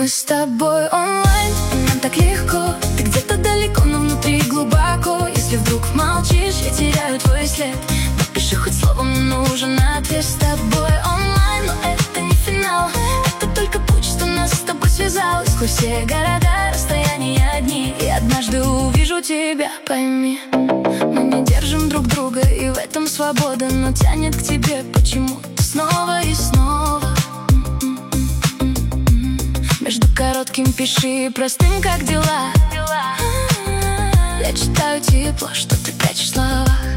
Мы с тобой онлайн, и нам так легко. Ты где-то далеко, но внутри глубоко. Если вдруг молчишь, я теряю твой след. Напиши хоть словом, мне нужен ответ. С тобой онлайн, но это не финал. Это только путь, что нас с тобой связал. Сквозь все города, расстояния одни. И однажды увижу тебя, пойми. Мы не держим друг друга, и в этом свобода. Но тянет к тебе почему-то снова и снова. Между коротким пиши и простым, как дела. Я читаю тепло, что ты прячешь в словах.